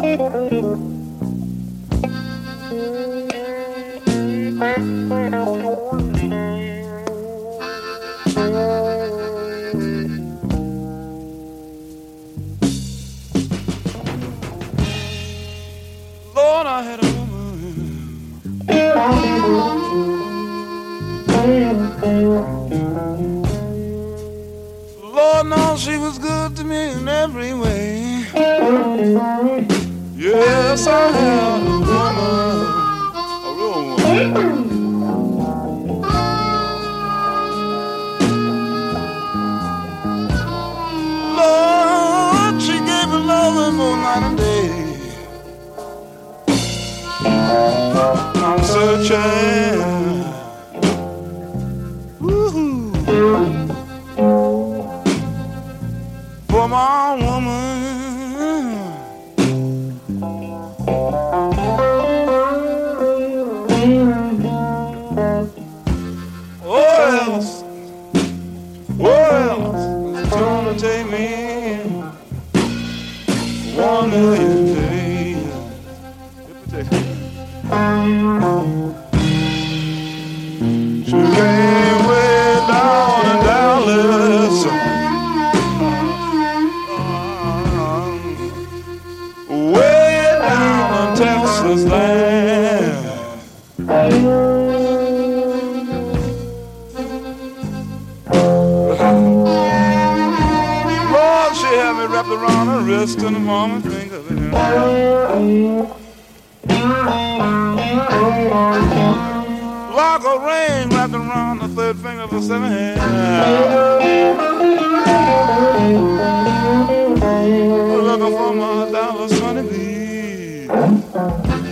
Lord, I had a woman. Lord knows she was good to me in every way. Yes, I had a woman, a real woman. Lord, she gave me love more night and day. I'm searching, woo-hoo, for my woman. Where else is gonna take me 1,000,000 days? She came way down in Dallas, way down in Texas land. Lord, she had me wrapped around her wrist and the mama finger. Like a ring wrapped around the third finger of her seven hand. Looking for my Dallas honeybee.